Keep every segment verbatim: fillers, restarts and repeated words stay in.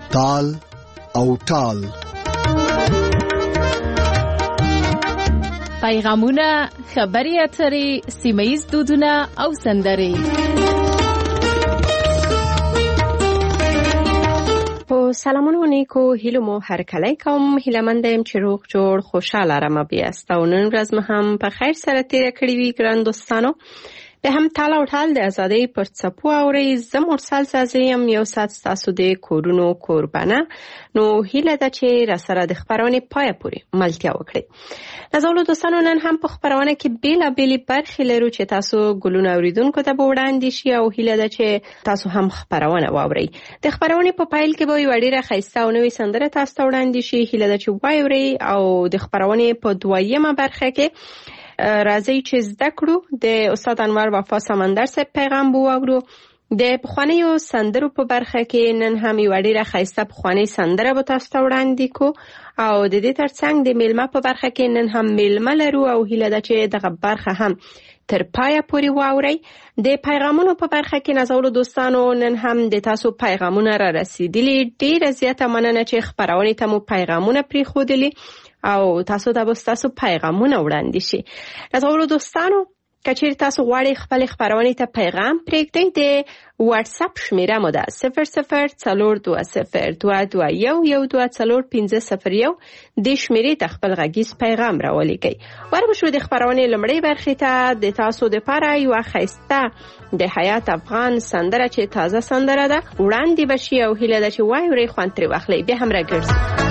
تال او ټال. پیغامونه، خبري اترې، سیمه‌ییز دودونه او سندرې. په سلامونو نیکو هیلو مو هر کله کوم. هیله مند یم چې روغ جوړ خوشاله رم بیاست او نن ورځ مو هم په خیر سره تیر کړی وي ګران دوستانو. به هم تال او ټال د ازادۍ پر څپو اوري. زه مرسل سازیم یو ساعت ستاسو د کورونو قربانه. نو هیله ده چې را سره د خبرونه پای پورې ملتیا وکړي. نازولو دوستانو نن هم په خبرونه کې بیلا بیلی برخې لرو چې تاسو ګلونه اوریدونکو ته وړاندې شي او هیله ده چې تاسو هم خبرونه واورئ. د خبرونه په پایل کې به یو ډیره خیسته او نوې سندره تاسو ته وړاندې شي. هیله ده چې واورئ او د خبرونه په دویمه برخه کې راځي چې زده کړو د استاد انور وفا سمندر صاحب پیغام واورو. د پخوانیو سندرو په برخه کې نن هم یو ډیره خیسته پخوانی سندره به تاسو ته وړاندې کو او د دې ترڅنګ د میلمه په برخه کې نن هم میلمه لرو او هیله ده چې دغه برخه هم تر پایه پورې واورئ. د پیغامونو په برخه کې نازولو دوستانو نن هم د تاسو پیغامونه را رسیدلي. ډیره زیاته مننه چې خبرونه ته مو پیغامونه پریښودلي او تاسو ته به تاسو پیغامونه وړاندې شي. نازولو دوستانو کچیر تاسو غواړئ خپل خبرونه ته پیغام پرېږدئ د واتس اپ شمیره مو ده صفر صفر څلور دوه صفر دوه دوه یو یو دوه څلور پنځه صفر یو. د شمیرې ته خپل غږیز پیغام راولیکئ. وربشو د خبرونه لمړی برخې ته د تاسو د پاره یو خیسته د حیات افغان سندره چې تازه سندره ده وړاندې بشي او هیله ده چې وایوري خوند ترې واخلئ. بیا هم راګرځئ.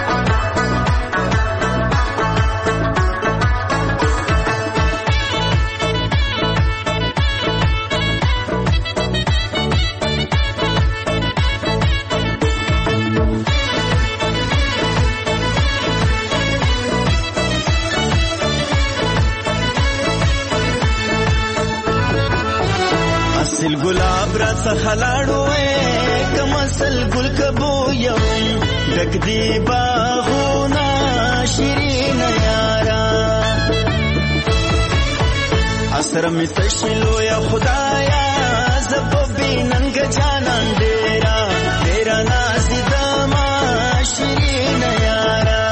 اصل گلاب را سخلاړو اے کم اصل گل کبو یم ډک دی باغونه شیرین یارا اسره می تشلو یا خدایا زبوبی ننګ جانان ډیرا ډیرا نازیدما شیرین یارا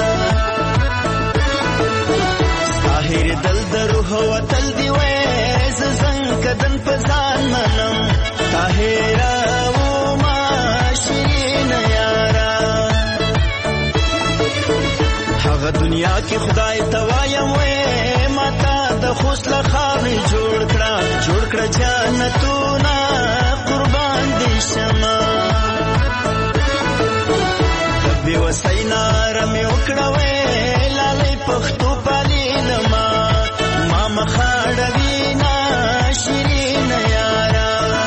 ظاهر دل درو هو تل دی وې زنګ کدن پزان منم طاهرا و ما شیرین یارا هغه دنیا کې خدای توایم وې ماتا د خوشله خاورې جوړ کړه جوړ کړه جنتونه قربان دي شمه ربي وسینا رمې وکړه وې لالې پښتو پالي لما ما مخاړوي نا شیرین یارا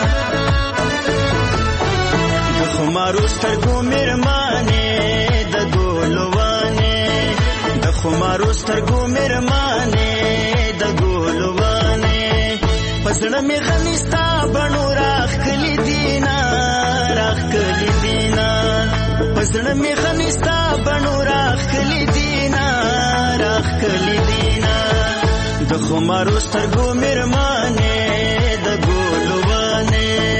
د خمارو سترګو مېرمانې د ګلوانې د خمارو سترګو مېرمانې د ګلوانې پسړه مې غنستا بڼو راخلي دینا راخلي دینا پسړه مې غنستا بڼو راخلي دینا راخلي دینا د خمارو سترګو مېرمانې د ګلوانې.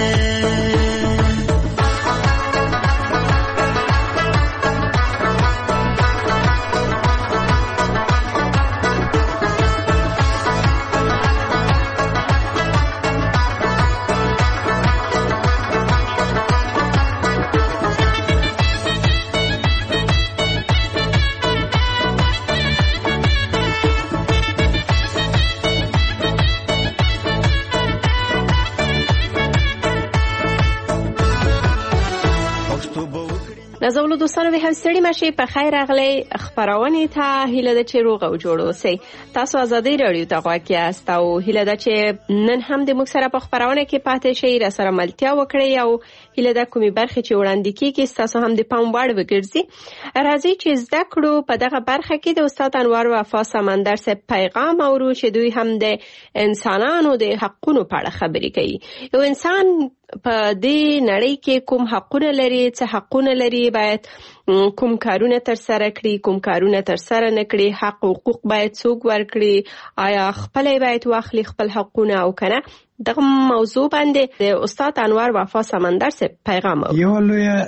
نازولو دوستانو به هم ستړي مشي په خیر راغلی خبرونه ته. هیله ده چې روغ او جوړ اوسئ. تاسو ازادي رادیو ته غواړئ یاست او هیله ده چې نن هم د موږ سره په خبرونه کې پاتې شئ را سره ملتیا وکړئ او هیله ده کومې برخې چې وړاندې کیږي تاسو هم د پام وړ وګرځي. راځي چې زده کړو په دغه برخه کې د استاد انور وفا سمندر صاحب پیغام اورو چې دوی هم د انسانانو د حقونو په اړه خبرې کوي. یو انسان په دې نړۍ کې کوم حقونه لري، څه حقونه لري، باید کوم کارونه تر سره کړي، کوم کارونه تر سره نه کړي، حق او حقوق باید څوک ورکړي، آیا خپل باید واخلي خپل حقونه او کنه. دغه موضوع باندې د استاد انور وفا سمندر څخه پیغام یو لوی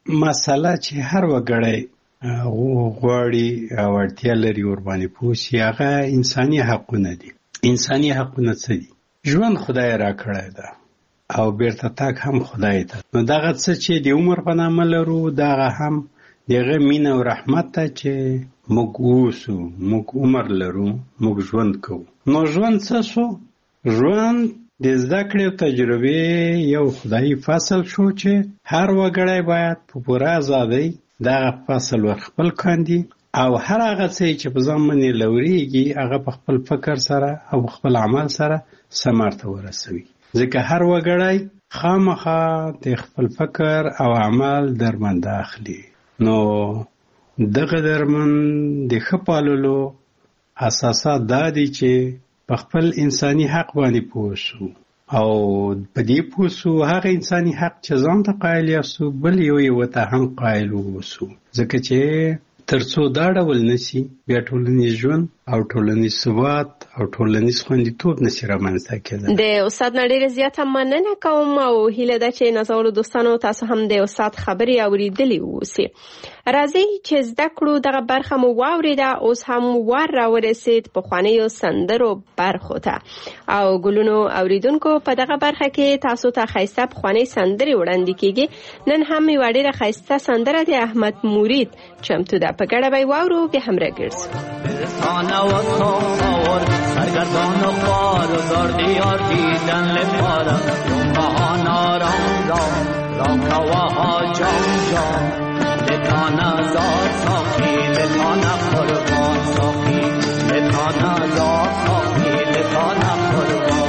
مسله چې هر وګړی غواړي او اړتیا لري ورباندې پوه شي هغه انساني حقونه دي. انساني حقونه څه دي؟ ژوند خدای را کړی ده او بیرته تاک هم خدای ته. نو دغه څه چې د عمر په نامه لرو دغه هم دغه مینه او رحمت ته چې موږ اوسو، موږ عمر لرو، موږ ژوند کوو. نو ژوند څه شو؟ ژوند د زده کړې او تجربې یو خدایي فصل شو چې هر وګړی باید په پوره ازادۍ دغه فصل ورخپل کاندي او هر هغه څه چې په ځان باندې لورېږي هغه په خپل فکر سره او خپل عمل سره ثمر ته ورسوي. ځکه هر وګړی خامخا د خپل فکر او عمل درمند اخلي. نو دغه درمند د ښه پاللو اساسات دا دي چې په خپل انساني حق باندې پوه شو او په دې پوه شو هغه انساني حق چې ځان ته قایل یاستو بل یو یو ته هم قایل ووسو. ځکه چې تر څو دا ډول نشي بیا ټولنیز ژوند او ټولنیز ثبات او ټولنیز خوندیتوب نشي رامنځته کېدلی. د استاد نه ډېره زیاته مننه کوم او هیله ده چې نازولو دوستانو تاسو هم د استاد خبرې اورېدلې اوسئ. راځئ چې زده کړو دغه برخه مو واورېده، اوس هم ور راورسېد پخوانیو سندرو برخو ته او ګلونو اوریدونکو په دغه برخه کې تاسو ته ښایسته پخوانۍ سندرې وړاندې کېږي. نن هم یوه ډېره ښایسته سندره د احمد مرید چمتو ده، په ګډه به یې واورو بیا هم راګرځو. سرگردان و خوار و زار دیار دیدن لپارم جنبهان آرام رام رام رواها جام جام لتانا زار ساقی لتانا قربان ساقی لتانا زار ساقی لتانا قربان.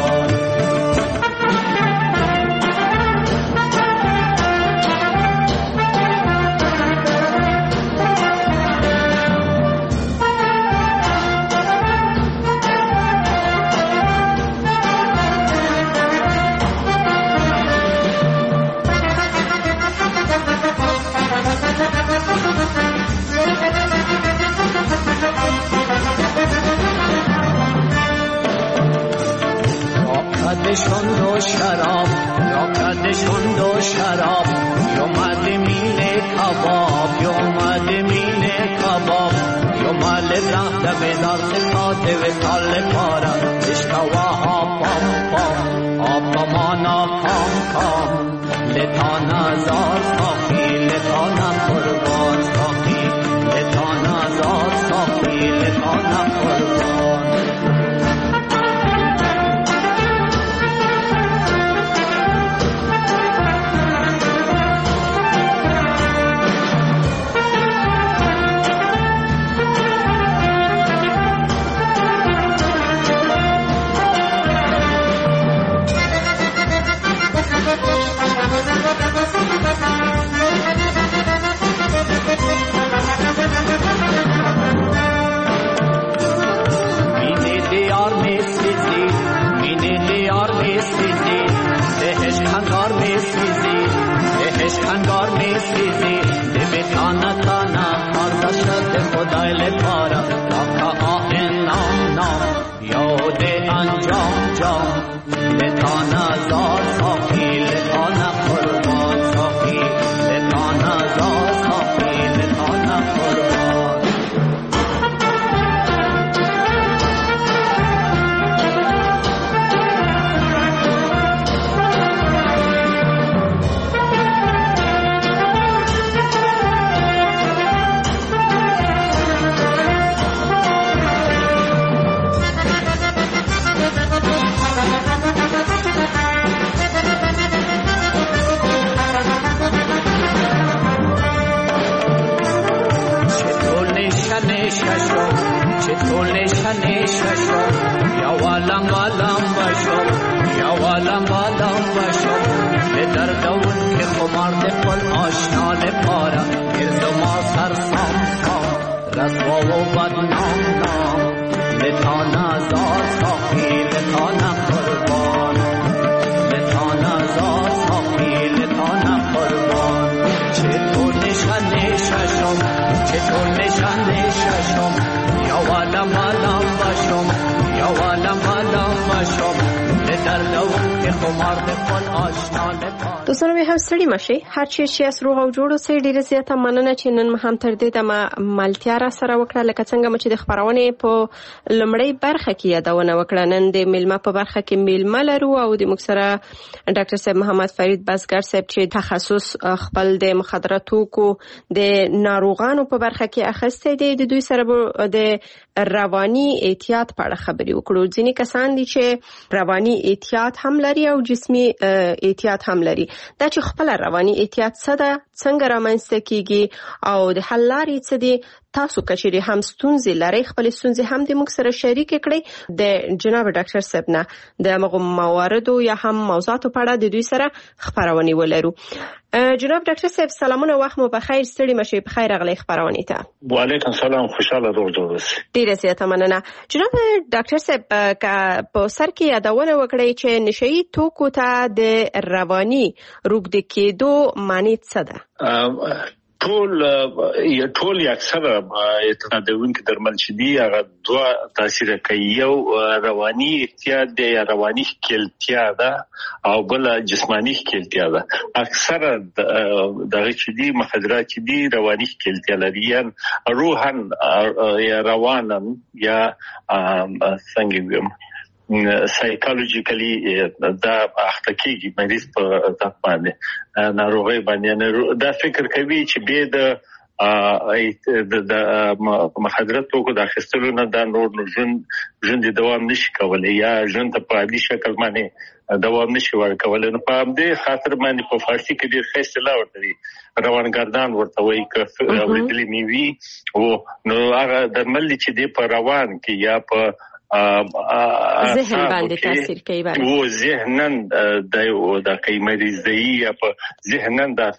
کدشون دو شراب یا کدشون دو شراب یومد مینه کباب یومد مینه کباب یومد رفت بدار سکات و سال پارم اشکواها پام پام آب مانا کام کام لتانا زار ساقی لتانا قربان ساقی لتانا زار ساقی لتانا قربان. خنگار می سیزی دبی تانا تانا آرزا شد خدای لپارا راکا آهن نام نام یاد انجام جام لتانا زار ساقی لتانا قربان ساقی لتانا زار ساقی لتانا قربان. چطور نشانه ششو یا والم والم باشو یا والم والم باشو به دردون که خمارد قل آشنا لپارا گرد ما سر سام سام رسوا و بدنام نام لتانا زار ساقی لتانا قربان لتانا زار ساقی لتانا قربان. چطور نشانه ششم چطور نشانه ششم یا والم والم باشم یا والم والم باشم به دردون که خمارد قل آشنا لپارا. دوستانو به هم ستړي مشي هر چی چې روغ او جوړ اوسئ. ډیره زیاته مننه چې نن هم تر دې دمه ملتیا را سره وکړه لکه څنګه چې د خبرونې په لمړی برخه کې یادونه وکړه. نن د میلمه په برخه کې میلمه لرو او د موږ سره ډاکټر صاحب محمد فرید بزګر صاحب چې تخصص خپل د مخدره توکو د ناروغانو په برخه کې اخیستی دی. د دوی سره د رواني احتیاط په اړه خبرې وکړو. ځینې کسان دي چې رواني احتیاط هم لري او جسمي احتیاط هم لري. دا چې خپل رواني احتیاط څه ده، څنګه رامنځته کیږي او د حل لارې څه دي، تاسو کچېرې هم ستونزې لرئ خپل ستونزې هم د موږ سره شریک کړئ. د جناب ډاکټر صاحب نه د مغو مواردو یا هم موضوعاتو په اړه د دوی سره خبرونه ولرو. جناب ډاکټر صاحب سلامونه، وخت مو بخیر، ستړي مشئ، په خیر راغلی خبرونه ته. وعلیکم السلام، خوشاله روغ جوړ اوسئ. ډیره زیاته مننه. جناب ډاکټر صاحب په سر کې یادونه وکړئ چې نشئی توکو ته د رواني روږدي کېدو معنی څه ده؟ ټول یا ټول یا اکثره اعتمادونکي درمل چې دي هغه دوه تاثیر کوي. یو رواني احتیاط دی یا رواني ښکیلتیا ده او بل جسمانی ښکیلتیا ده. اکثره دغه چې دي مخدرات چې دي رواني ښکیلتیا لري، یا روحن یا روانن یا څنګه ویم سایکولوژیکلی دا اخته کیږي مریض په ځان باندې ناروغي باندې دا فکر کوي چې به د د مخدرات توکو د اخیستلو نه دا نور ژوند ژوند دوام نشي کولای یا ژوند په عادي شکل باندې دوام نشي ورکولای. نو په دې خاطر باندې په فارسی کې ډېر ښه اصطلاح ورته دي، روانګردان ورته وایي که اورېدلې مې وي. او نو هغه درمل چې دی په روان کې یا په ذهن باندې تاثیر کوي باندې او ذهنن د د کوي مریضي یا په ذهنن د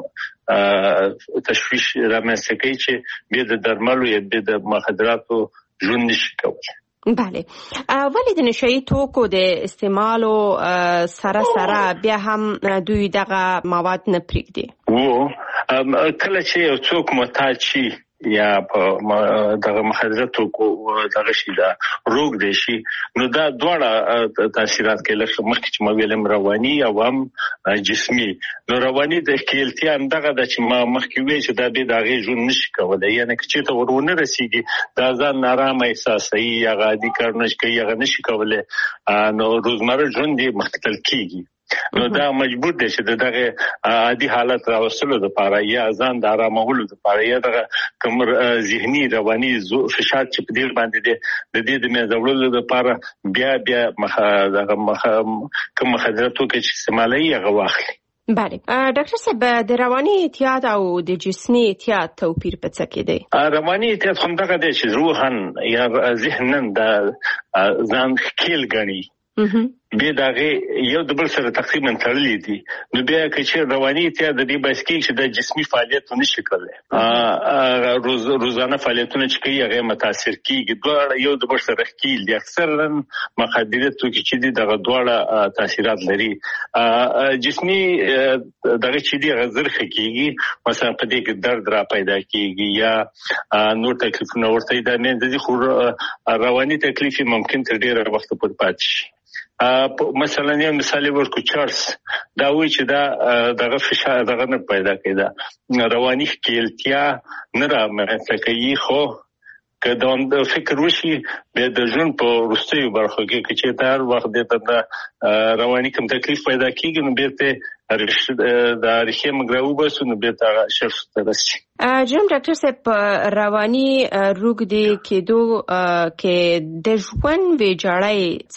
تشویش رامنځته کوي چې به د درملو یا د مخدراتو ژوند نشي کولای. بله، ولی د نشئی توکو د استعمالو سره سره بیا هم دوی دغه مواد نه پریږدي. و کله چې یو څوک محتاج شي یا په دغه مخدرات توکو دغه شي دا روغ دي شي، نو دا دواړه تاثیرات کوي، لکه مخکې چې ما ویلم رواني او هم جسمي. نو رواني د ښکیلتیا دغه د چې ما مخکې وی چې دا به دغه ژوند نشي کولای، یعنی چې ته ورونه رسیږي دا ځان نارامه احساسوي یا عادي کار نشي کوي یا نشي کولای، نو روزمره ژوند یې مختل کیږي. نو دا مجبور دي چې دغه عادي حالت راوستلو لپاره یا ځان د آرامولو لپاره یا دغه کوم ذهني رواني فشار چې په دې باندې دي د دې د مزولو لپاره بیا بیا دغه کوم مخدراتو کې چې استعمالي هغه واخلي. بله ډاکټر صاحب، د رواني احتیاط او د جسمي احتیاط توپیر په څه کې دی؟ رواني احتیاط هم دغه دی چې روحن یا ذهنن د ځان ښکیل ګڼي، بیا دغه یو د بل سره تقریبا تړلې دي. نو بیا چې رواني احتیاط د دې بس کې چې د جسمي فعالیت نشي کولای، روز روزانه فعالیتونه چې کوي هغه متاثر کیږي. دواړه یو د بل سره ښکیل دي. اکثرا مخدرات توکي چې دي دغه دواړه تاثیرات لري. جسمي دغه چې دي غزر کیږي، مثلا په دې کې درد را پیدا کیږي یا نور تکلیفونه ورته دا نه دي، خو رواني تکلیف ممکن تر ډیره وخت پورې پاتې شي. مثلا یو مثال ورکو چارلز دا وی چې دا دغه فشار دغه نه پیدا کیدا رواني ښکیلتیا نه رامنځته کوي، خو که دا فکر وشي د ژوند په وروستیو برخو کې چې دا هر وخت د رواني کوم تکلیف پیدا کیږي، نو بیرته د ریښې مګراو بس نو بیرته شخص ته رسي. جناب ډاکټر صاحب، رواني روږدي کېدو کې د ژوند ویجاړی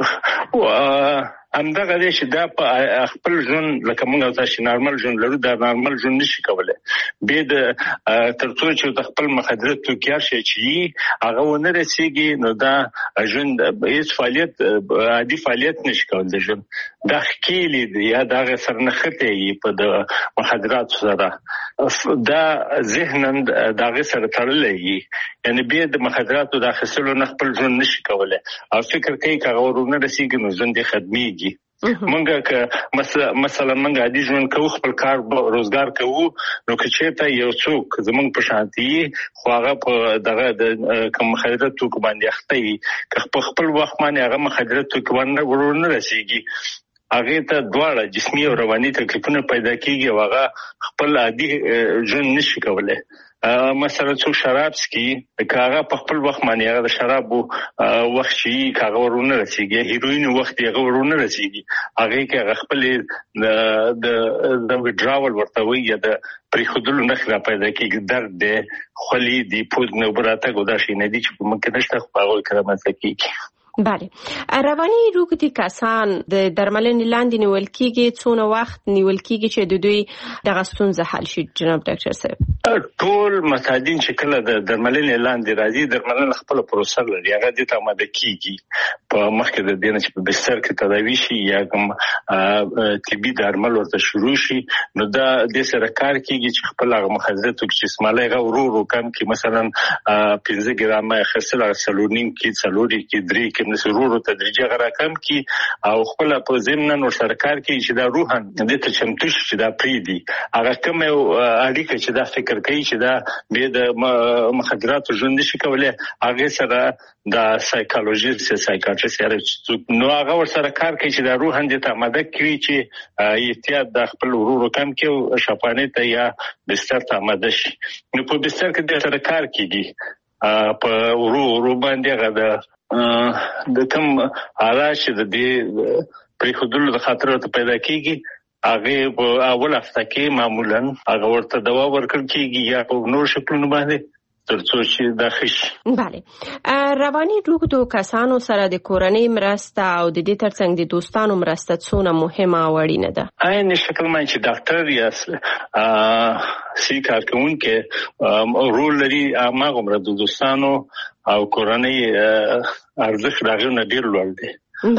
څه همدغه دی چې دا په خپل ژوند لکه موږ تاسو نارمل ژوند لرو، دا نارمل ژوند نشي کولای. به د ترڅو چې د خپل مخدرات توکي شي چې هغه ونه رسیږي، نو دا ژوند هیڅ فعالیت عادي فعالیت نشي کولای. ژوند دا ښکیل دی یا دا سرنخته یې په د مخدرات سره دا ذهنن دغه سره تړلې، یعنی به د مخدراتو د اخیستلو نه خپل ژوند نشي کولای او فکر کوي چې هغه ورونه رسیږي نو ژوند یې ختمي. منګه که مثلا منګه عادي ژوند کوو، خپل کار روزګار کوو، نو که چېرته یو څوک زمونږ په شانتي خو هغه په دغه د کوم مخدرات توکو باندې اخته وي، که په خپل وخت باندې هغه مخدرات توکو باندې ورونه رسیږي، هغه ته دواړه جسمي او رواني تکلیفونه پیدا کیږي او هغه خپل عادي ژوند نشي کولای. مثلا څو شراب سکي کاغه په خپل وخت باندې هغه د شرابو وخت شي کاغه ورونه رسیږي، هیروین وخت یې ورونه رسیږي، هغه کې هغه خپل د د وډراول ورته وي یا د پریخودلو نخره پیدا کیږي، درد دی، خولي دی، پوز نه براته ګودا شي نه دي چې ممکن نشته خو هغه کرامت کیږي. بله، رواني روغتي کسان د درملنې لاندې نیول کیږي، څونه وخت نیول کیږي چې د دوی دغه ستونزه حل شي جناب ډاکټر صاحب؟ ټول مساجین چې کله د درملنې لاندې راځي درملنه خپل پروسه لري، هغه د تماده کیږي په مخکې د دینه چې په بستر کې تداوی شي یا کوم طبي درمل ورته شروع شي، نو دا د سره کار کیږي چې خپل هغه مخزرات او چې اسماله غو ورو کم کې مثلا پنځه ګرام خرڅل سلورنیم کې څلوري کې درې کې نسرورو تدریجي غرا کم کی او خپل په ضمن نور سرکار کې چې دا روحن د ته چمتوش چې دا پریدي هغه کوم اړیکه چې دا فکر کوي چې دا به د مخدرات ژوند شي کولای، هغه سره دا سایکولوژیست سایکاټریست سره نو هغه ور سره کار کوي چې دا روحن د ته مدد کوي چې احتیاط د خپل ورو کم کې او شپانه ته یا بستر ته مدد شي. نو په بستر کې د سره کار کوي په ورو ورو باندې غدا د کوم حالات چې د دې پریخودلو د خاطر ته پیدا کیږي هغه په اول هفته کې معمولا هغه ورته دوا ورکړل کیږي یا په نور شکلونو باندې ترڅو چې د خش. بله، رواني روغتو کسانو سره د کورنۍ مرسته او د دې ترڅنګ د دوستانو مرسته څونه مهمه او اړینه ده؟ عین شکل باندې چې ډاکټر یا سی کارکونکو رول لري، هغه مرسته د دوستانو او کورنۍ ارزښت راغونه ډیر لوړ دی.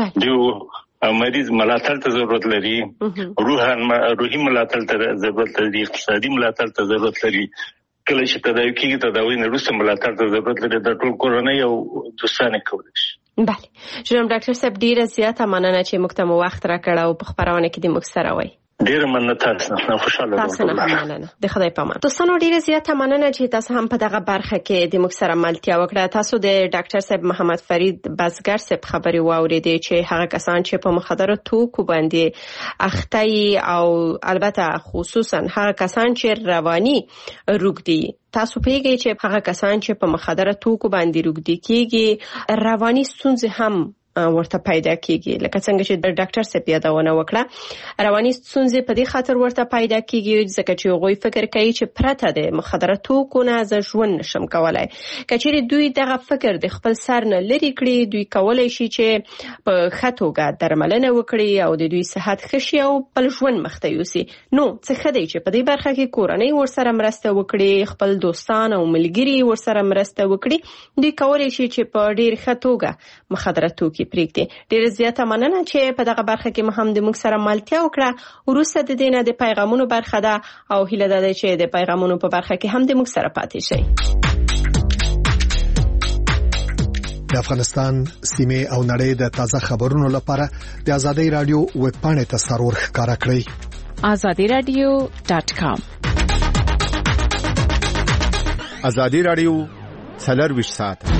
جو مریض ملاتړ ته ضرورت لري، روحان روحي ملاتړ ته ضرورت لري، اقتصادي ملاتړ ته ضرورت لري، کله چې تداوی کیږي تداوی نه وروسته ملاتړ ته ضرورت لري. د ټول کورنۍ او دوستانه کولای شي. بله، جناب ډاکټر صاحب ډیره زیاته مننه چې موږ ته وخت راکړ او په خبرونه کې د موږ سره وای. ډیره مننه تاسو نه خوشاله تاسو نه مننه د خدای په امان. دوستانو ډیره زیاته مننه چې تاسو هم په دغه برخه کې د موږ سره ملتیا وکړه. تاسو د ډاکټر صاحب محمد فرید بزګر صاحب خبري واوریدې چې هغه کسان چې په مخدر توکو باندې اخته او البته خصوصا هغه کسان چې رواني روغدي، تاسو پیږئ چې هغه کسان چې په مخدر توکو باندې روغدي کیږي رواني ستونزې هم ورته پیدا کیږي. لکه څنګه چې د ډاکټر صاحب یادونه وکړه، رواني ستونزې په دې خاطر ورته پیدا کیږي ځکه چې هغوی فکر کوي چې پرته د مخدر توکو نه زه ژوند نشم کولای. کچېرې دوی دغه فکر د خپل سر نه لري کړي، دوی کولای شي چې په ښه توګه درملنه وکړي او د دوی صحت ښه شي او خپل ژوند مخته یوسي. نو څه ښه دی چې په دې برخه کې کورنۍ ورسره مرسته وکړي، خپل دوستان او ملګري ورسره مرسته وکړي. دوی کولای شي چې په ډیر ښه توګه مخدر توکي پریږدي. ډیر زیاته مننه چې په دغه برخه کې هم د موږ سره ملتیا وکړه. وروسته د دې نه د پیغامونو برخه ده او هیله ده چې د پیغامونو په برخه کې هم د موږ سره پاتې شئ. د افغانستان سیمه او نړۍ د تازه خبرونو لپاره د آزادۍ رادیو ویب پاڼې ته سرور ښکارا کړئ آزادی رادیو ډاٹ کام. آزادی رادیو څلور ساعت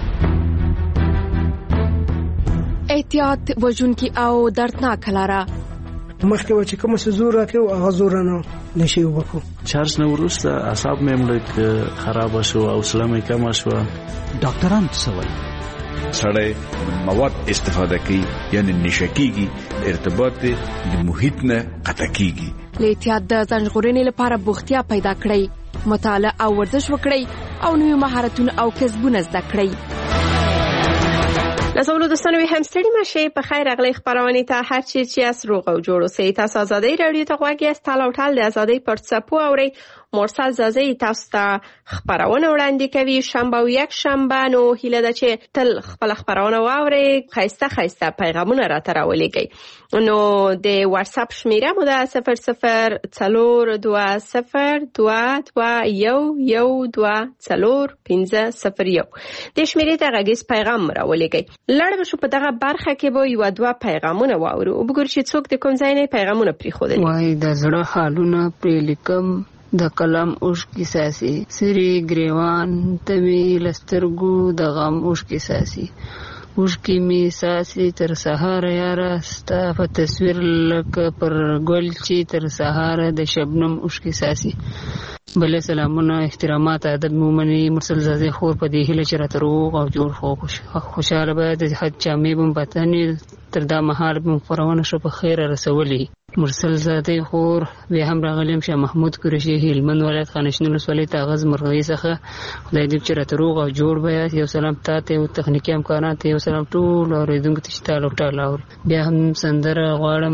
احتیاط وژونکي او دردناک لاره مخکې و چې کوم څه زور راکړو هغه زور نه نشي وکړو. چارج نه ورسته اعصاب مې ملک خراب شو او سلامه کم شو. ډاکټران څه وایي؟ سړی مواد استفاده کوي یعنی نشکیږي، ارتباط د محیط نه قطع کیږي. له احتیاط د ځان ژغورنې لپاره بوختیا پیدا کړئ، مطالعه او ورزش وکړئ او نوي مهارتونه او کسبونه زده کړئ. لاسولو دوستانو هم ستړي مشه په خیر اغلی خبرونه ته هر چی چې اس روغ او جوړو سي. تاسو آزادۍ رادیو ته غواګي است تعال او ټال د آزادۍ پرڅپو اوري. مرسل زازي تاسو ته خبرونه وړاندې کوي شنبه او یک شنبه. نو هیله ده چې تل خپل خبرونه واوري، خایسته خایسته پیغامونه را تراولېږي. نو د واتس اپ شمیره مو ده صفر صفر څلور دوه صفر دوه دوه یو یو دوه څلور پنځه صفر یو. د شمیرې ته غږیز پیغام راولېږي. لړ بشو په دغه برخه کې به یو دوه پیغامونه واورو. وګورئ چې څوک د کوم ځای نه پیغامونه پریښودل. وای د زړه حالونه پرې لیکم د قلم اوښکې ساسي، سری ګریوان تمي لسترګو د غم اوښکې ساسي، اوښکې مې ساسي تر سهاره یاره ستا په تصویر لکه پر ګل چې تر سهاره د شبنم اوښکې ساسي. بله سلامونه احترامات ادب مومني مرسل زاده خور په دې هیله چې راته روغ او جوړ خوشحاله به د حج جامې به بتنې تر دا مهال به خورونه شو په خیر رسولي. مرسل زاده خور به هم راغلم شه محمود قریشي هلمند ولایت خانشنل ولایت تاغز مرغی څخه خدای دې چې راته روغ او جوړ بیا. یو سلام تاته او تخنیکی امکانات یو سلام ټول اوریدونکو ته تعال او تعال. بیا هم سندره غواړم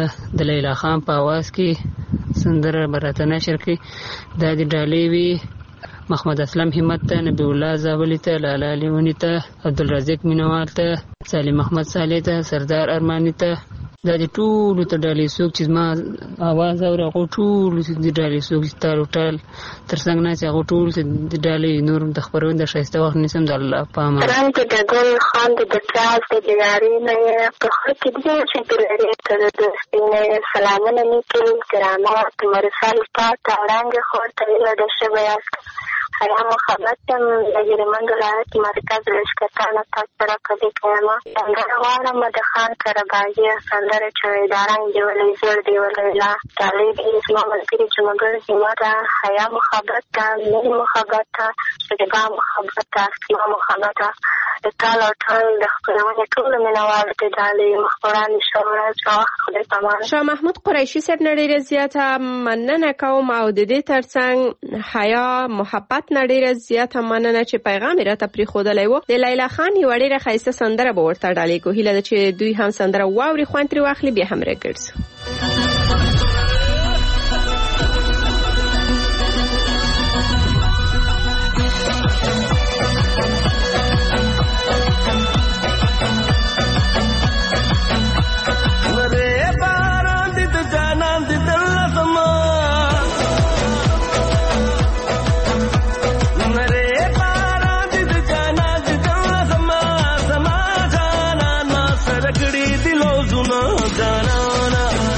د لیلا خان په आवाज کې سندره براته نشر کې د دې ډالې وی محمد اسلام همت ته نبی الله زابلی ته لاله لیونی ته عبدالرزاق مینوال ته سالم احمد صالح ته سردار ارمانی ته دا د ټول ته ډالې څوک چې ما आवाज اور غو ټول د ډالې څوک چې تاسو ټول تر څنګه نه چې غو ټول د ډالې نور د خبرونه د شایسته وخت نسم د الله پامه رنګ د ګل خان د پیاز د جاری نه په خو کې دې چې د لري تر د سپینې سلامونه نیکل کرامات مرسل پات رنګ خو ته د شبياس حیا مخابتم لګره منګلات مرکز لشکتانه تاسو کدي کما څنګه غواړم د خان کرباجي سندره چې دارنګ دی ولې زړه دی ولې طالب اسمه ملګری چې مګر سیمه حیا مخابت نه مخابت چې با مخابت اسمه مخابت تعالی تعالی د خپلونه ټول منوال ته دالې مخبران شوره چې خدای پامان. شاه محمود قریشي صاحب نړۍ زیاته مننه کوم او د دې ترڅنګ حیا محبت نړۍ زیاته مننه چې پیغام راته پری خودلای وو. د لیلا خان یو ډیره خیسته سندره به ورته ډالې کو هیله چې دوی هم سندره واوري خوان تر واخلي به هم راګرځي. दिलो जुना जाना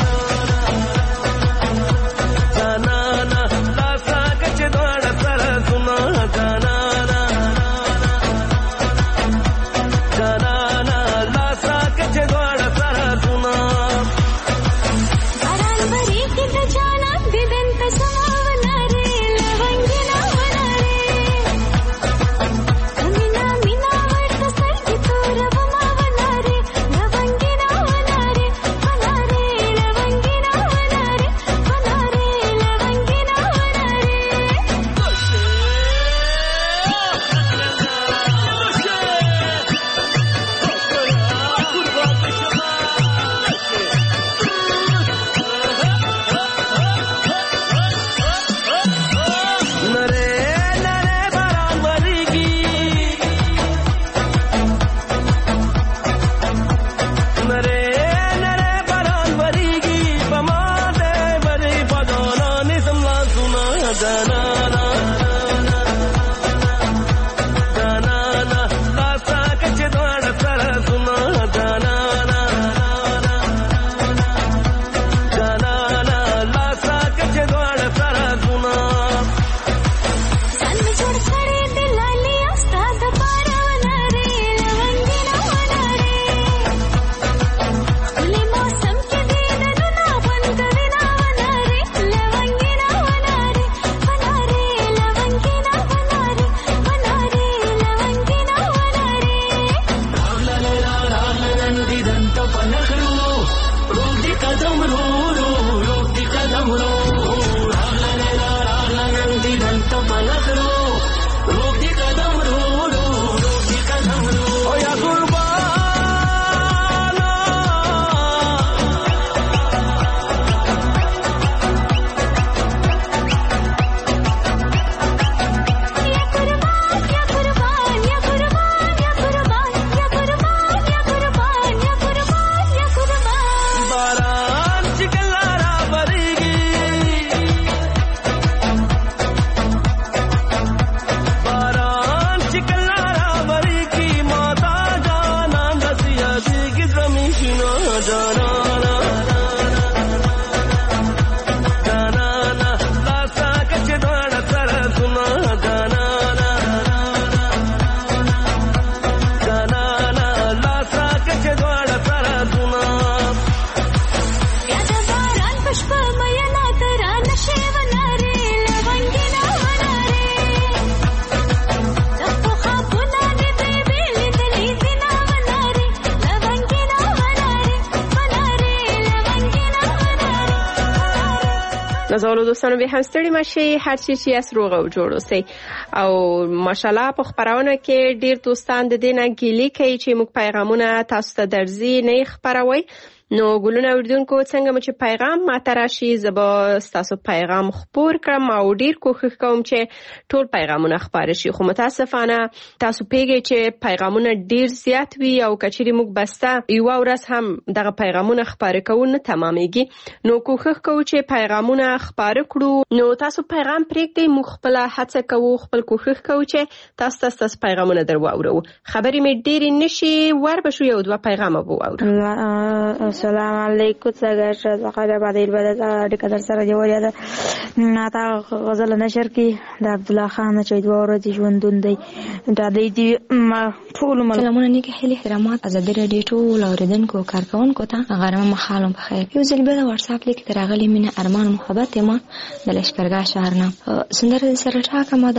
نازولو دوستانو به هم ستړي مشي هر چی چې اس روغ او جوړ اوسئ او ماشاءالله په خبرونه کې ډیر دوستان د دې نه ګیلې کوي چې موږ پیغامونه تاسو ته درځي نه خبروي. نو ګلونه اوریدونکو څنګه مو چې پیغام ماته راشي زبا تاسو پیغام خپور کړم او ډیر کوښښ کوم چې ټول پیغامونه خبر شي خو متاسفانه تاسو پیګی چې پیغامونه ډیر زیات وي او کچري موږ بسته یو ورځ هم دغه پیغامونه خبر کوو نه تمامېږي. نو کوښښ کوو چې پیغامونه خبر کړو. نو تاسو پیغام پرېږدئ موږ خپل هڅه کوو خپل کوښښ کوو چې تاسو تاسو پیغامونه درواورو. خبرې مې ډیر نشي ور بشو یو دوه پیغام وو اورو. السلام علیکم څنګه شته خبره باندې البته د قدر سره دی وریاده ناتا غزل نشر کې د عبد الله خان چې دوه ورځې ژوندون دی دا دی ټول سلامونه نیکه هلي احترامات ازادي رادیو ټول اوریدونکو کارکونکو ته غرمه مخالم بخیر. یو ځل به د واتس اپ لیک ترغلي مینه ارمان محبت ما د لشکرګاه شهر نه سندره سره ټاکه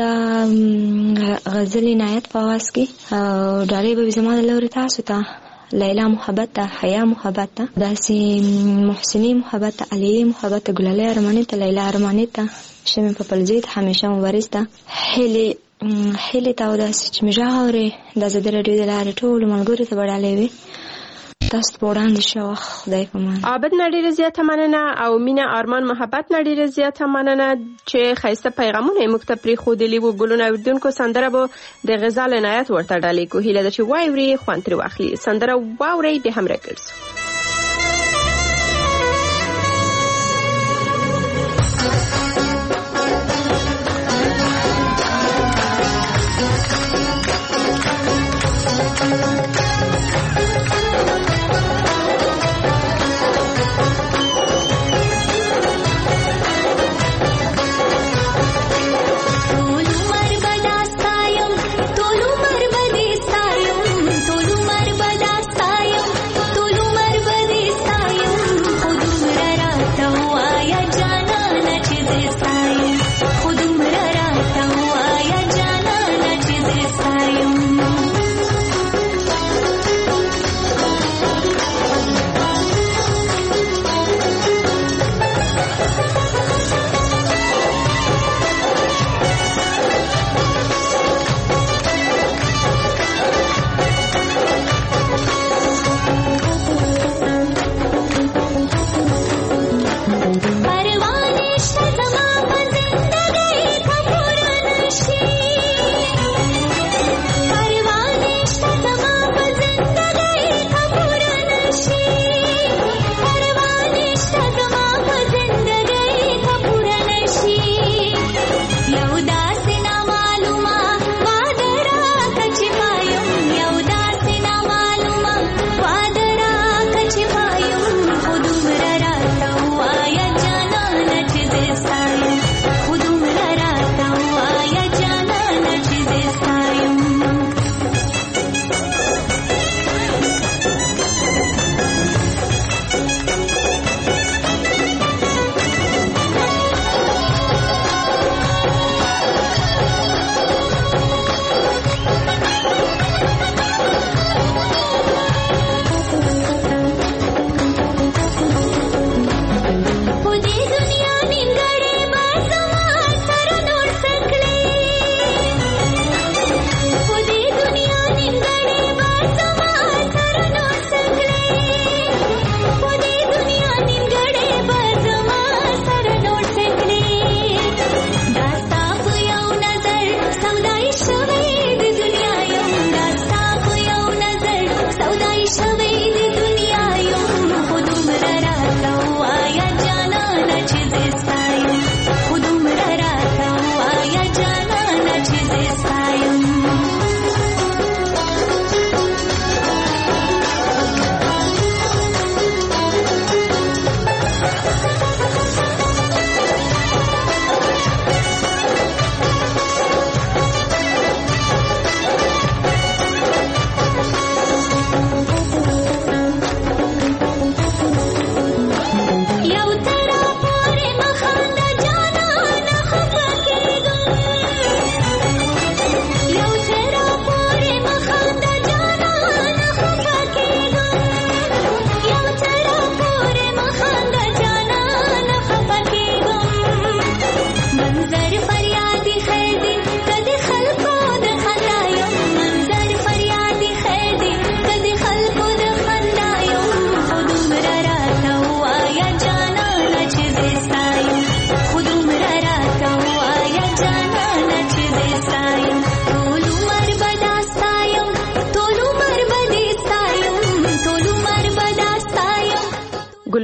د غزل عنایت په واس کې ډالې به زموږ لوري تاسو ته لیلا محبت ته حیا محبت ته داسي محسنی محبت ته علی محبت ته ګلاله ارمانی ته لیلا ارمانی ته شمه په پلزید همیشه مبارز ته هلي هلي تا داسي چې مجاوره د زده رډیو د لارې ټول ملګری ته وړاندې وي تاسو وړاندې شو خدای په مان. عابد نړۍ زیاته مننه او مینا ارمان محبت نړۍ زیاته مننه چې خیسته پیغامونه موږ ته پری خو دلی وو. ګلونه اوریدونکو سندره به د غزل عنایت ورته ډالې کو هیله د چې وای وری خوان تر واخلي سندره واوري به هم راکړسو. Tolu mar bade sayam, tolu mar bada sayam, tolu mar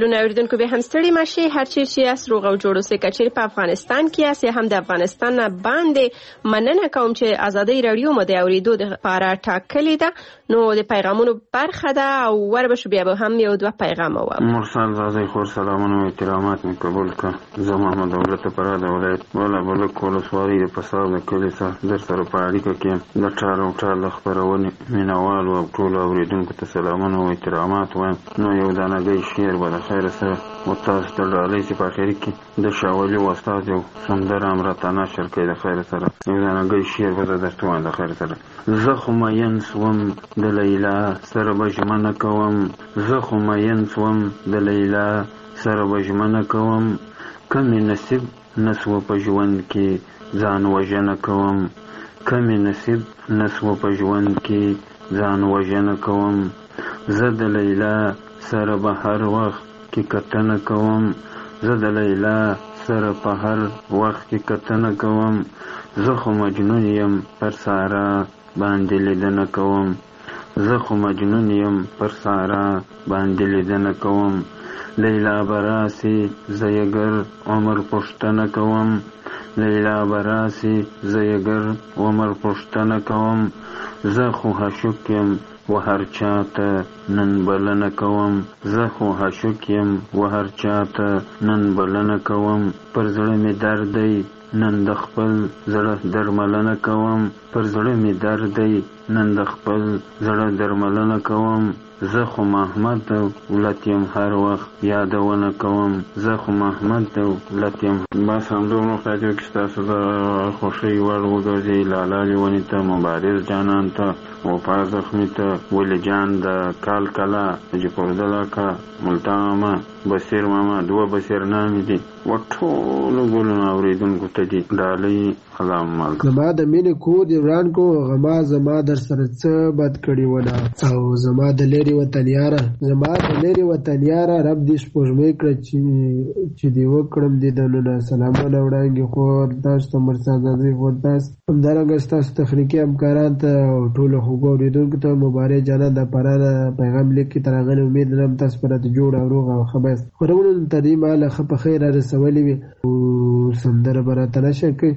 درون اوریدونکو به هم ستړي ماشي هر چی چې اس روغ او جوړ اوسې کچېر په افغانستان کې اس هم د افغانستان نه باندې مننه کوم چې ازادي رادیو مو د اوریدو د لپاره ټاکلې ده نو د پیغامونو برخه ده او وربشو بیا به هم یو دوه پیغام و مرسل زازي خور سلامونه او احترامات می قبول کړ زه محمد دولت پراد ولایت ولا بل کول سواری د فساد کلیسا در سره په اړیکه کې د ټارو ټال خبرونه مینوال او ټول اوریدونکو ته سلامونه او احترامات وایم نو یو دانګي شعر به خیر سره متاسف ته ډالۍ چې په اخر کې د شاولي واسطه یو سندر امرتانه شرکې د خیر سره یو دانګي شعر به درته وایم د خیر سره زه خو مین سوم د لیلا سره بجمنه کوم زه خو مین سوم د لیلا سره بجمنه کوم کمی نصیب نسو په ژوند کې ځان وژنه کوم کمی نصیب نسو په ژوند کې ځان وژنه کوم زه د لیلا سره به هر وخت کې کتنه کوم زه د لیلا سره په هر وخت کې کتنه کوم زه خو مجنون یم پر سارا باندې لیدنه کوم زه خو مجنون یم پر سارا باندې لیدنه کوم لیلا براسی زیگر عمر پښتنه کوم لیلا براسی زیگر عمر پښتنه کوم زه خو هشوک یم و هر چاته نن بلنه کوم زه خو هشوک یم و هر چاته نن بلنه کوم پر زړه می درد دی نن د خپل زړه درملنه کوم پر زړه می درد دی نن د خپل زړه درملنه کوم زه خو محمد دولت یم هر وخت یادونه کوم زه خو محمد دولت یم بس همدومره خدای کې ستاسو د خوښۍ وړ وګرځي لالا لیوني ته مبارز جانان ته وفا زخمي ته ولی جان د کال کلا جپردلا کا ملتاما بصیر ماما دوه بصیر نامې دي وټولو ګلونه اوریدونکو ته دي ډالۍ سلام علیکم زما د مینې کود عمران کو غما زما در سره څه بد کړي ونه او زما د لری وطن یاره زما د لری وطن یاره رب دې سپوږمۍ کړ چې چې دی وکړم دې دنه سلامونه وړاندې خور تاسو مرسا زادي خور تاسو همدارنګه تاسو تخنیکی همکاران ته ټولو خوګو اوریدونکو ته مبارک جانا د پرانه پیغام لیکي ترغه امید لرم تاسو پر ته جوړ او روغ او خبر خبرونه ترېما له خپ خیر رسولې وي او سندره برات نشه کوي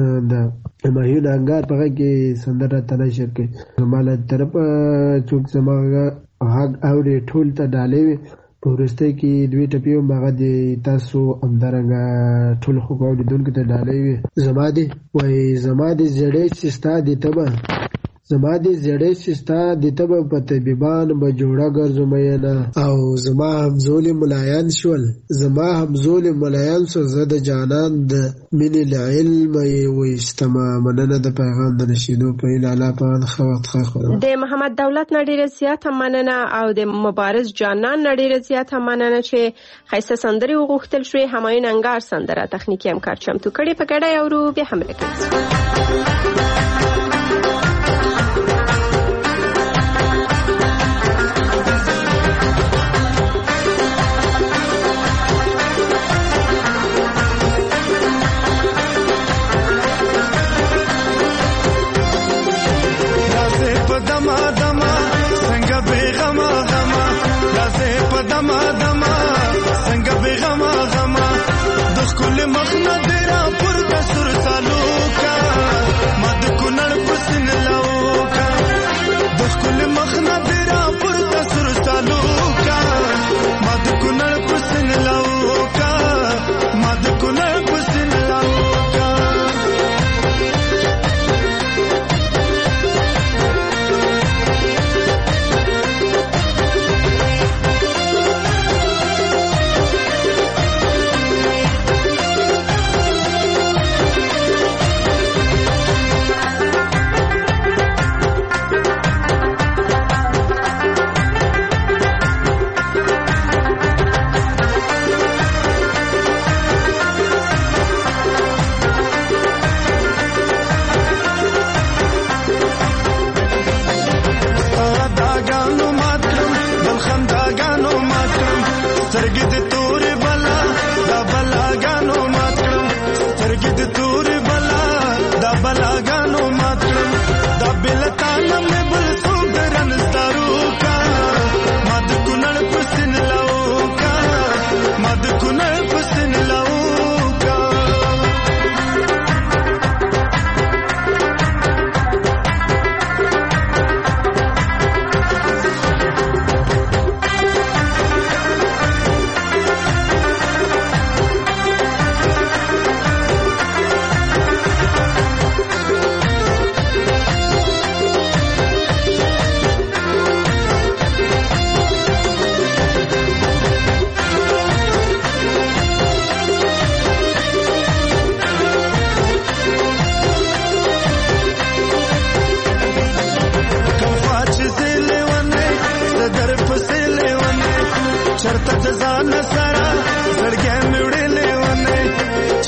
د ماهی نانګار په کې سندره تنشر کوي زماله طرف څوک زماغه هغه اوري ټول ته ډالې وي په ورسته کې دوی ټپیو ماغه دي تاسو اندرنګ ټول خو غوډي دونکو ته ډالې وي زما دي وای زما دي زړې سستا دي تبه زما دي زړې سستا دي تبه په طبيبان به جوړه ګرځمینه او زما همزول ملایان شول زما همزول ملایان سو زده جانان د مینې لعلم وي استما مننه د پیغام د نشینو په لاله په خوات خو د محمد دولت نړۍ رضایت مننه او د مبارز جانان نړۍ رضایت مننه چې خیسه سندري وغوښتل شوې همایون انګار سندره تخنیکی همکار چمتو کړي په ګډه او رو به هم راکړي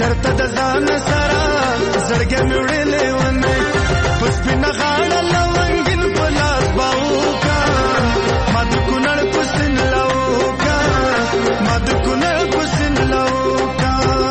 چرته د ځان سره زړګې مې وړلې ونه پس بنا غاړه لونګین په لاس باوکا ما د کونړ پسن لاوکا ما د کونړ پسن لاوکا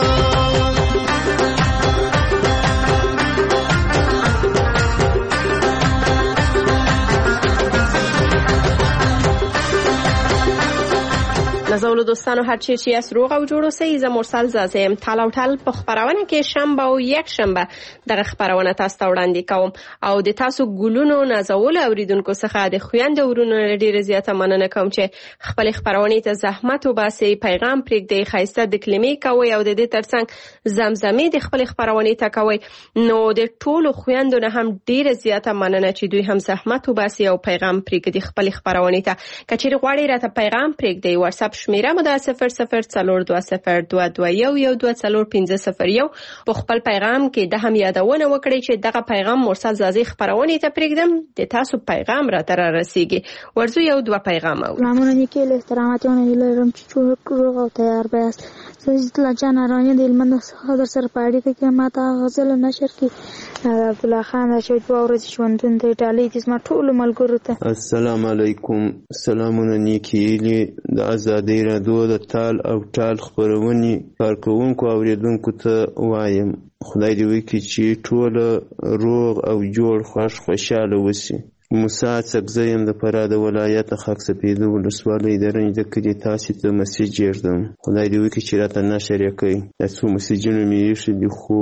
نزول دوستانو هر چی چی از روغ او جوړ اوسئ. زه مرسل زازم تالا او ټال په خبرونه کې شنبه او یک شنبه دغه خبرونه تاسو ته وړاندې کوم او د تاسو ګلونو نازول اوریدونکو څخه د خويند ورونو ډیره زیاته مننه کوم چې خپل خبرونه ته زحمت وباسي، پیغام پرېږدي، خایسته د کلمې کوي او د دې ترڅنګ زمزمې د خپل خبرونه ته کوي. نو د ټولو خويندو نه هم ډیره زیاته مننه چې دوی هم زحمت وباسي او پیغام پرېږدي خپل خبرونه ته. کچېر غواړي راته پیغام پرېږدي واتساپ شمیره مو دا صفر صفر څلور دوه صفر دوه دوه یو یو دوه څلور پنځه صفر یو. په خپل پیغام کې د هم یادونه وکړئ چې دغه پیغام مرسل زازي خبرونه ته پرېږدم د تاسو پیغام را تر رسیږي. ورزو یو دوه پیغام او مامونه نیکه له احتراماتونه لرم چې ټول او تیار بیاست. سجد لجان رانه د علمند حاضر سره پاړی کې ماته غزل نشر کې عبد الله خان چې په ورځ ژوندون د ډالۍ د ما ټول ملګرو ته السلام علیکم. سلامونه نیکی د آزادۍ رادیو د تال او ټال خبرونې کارکونکو اوریدونکو ته وایم خدای دې وکړي چې ټول روغ او جوړ خوش خوشاله وسی. موسی څکزیم د فراه ولایت خاک سپیدو ولسوالۍ د رنج د کلی تاسو ته مسیج یردم. خدای دې وکړي چې راته نشر کړئ. تاسو مسیجونه مې یې دي خو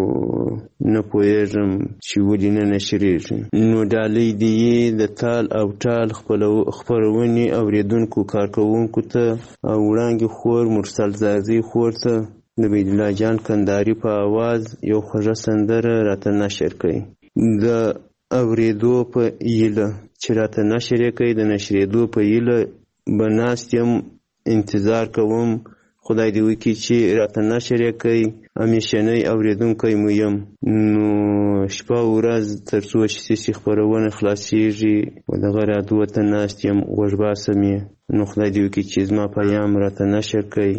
نه پوهېږم چې ولې نه نشریږي. نو ډالۍ دې د تال او ټال خپرونې اوریدونکو کارکوونکو ته او وړاندې خور مرسل زازي خور ته د بید الله جان کنداري په आवाज یو خوږه سندره راته نشر کړئ. د اوریدو په ایله چې راته نشر کوي د نشریدو په ایله بناستم انتظار کوم. خدای دې وکړي چې راته نشر کوي همیشنی اوریدونکی مو یم. نو شپه ورځ تر څو چې خبرونه خلاصيږي و دغه رادیو ته ناستم غوږ باسم. نو خدای دې وکړي چې زما پیغام راته نشر کوي.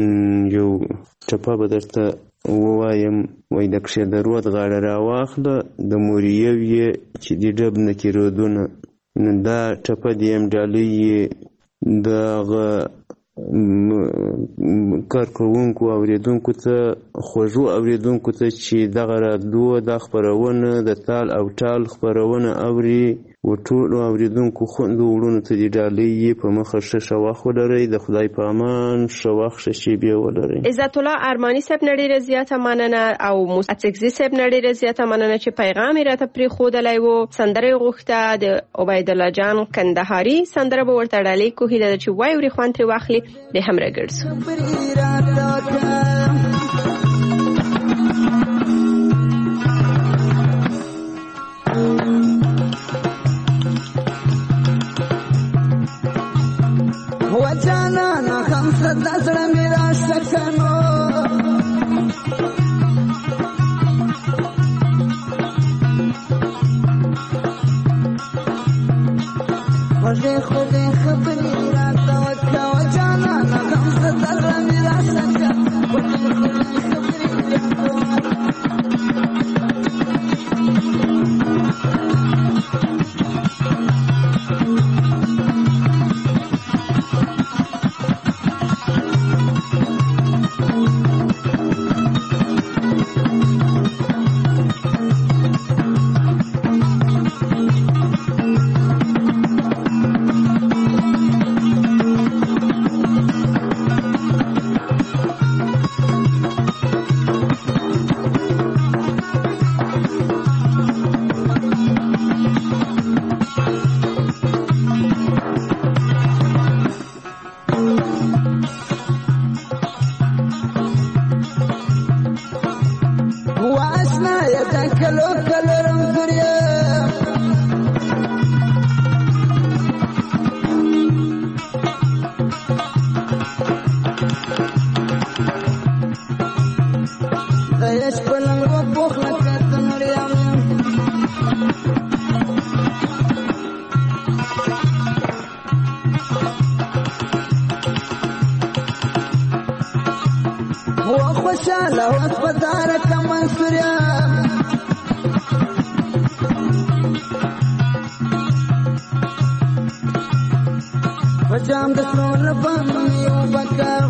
یو ټپه به درته ووایم وای د کښې د رود غاړه راواخله د موریو یې چې دې ډب نه کې رودونه. نو دا ټپه د یم ډالۍ یې دغه کارکوونکو اوریدونکو ته خوږو اوریدونکو ته چې دغه رادیو دا خپرونه د تال او ټال خپرونه اوري و ټولو اوریدونکو خویندو وروڼو ته دې ډالۍ یې په مخه ښه ښه وخت ولرئ. د خدای په امان ښه وخت ښه شېبې ولرئ. عزت الله ارماني صاحب نه ډېره زیاته مننه او موسی څکزي صاحب نه ډېره زیاته مننه چې پیغام یې راته پرېښودلی و. سندره یې غوښته د عبید الله جان کندهاري سندره به ورته ډالۍ کو. هیله ده چې وای ورې خوند ترې واخلي. دې هم راګرځو وجانا نا خمس دزړه میرا سکنو وجه خدای خبرې راته وکړه. وجانا نا خمس دزړه میرا سکنو وجه خدای خبرې راته و خوشاله اوس په داره که منصور یم په جام د سرو لبن یو بکم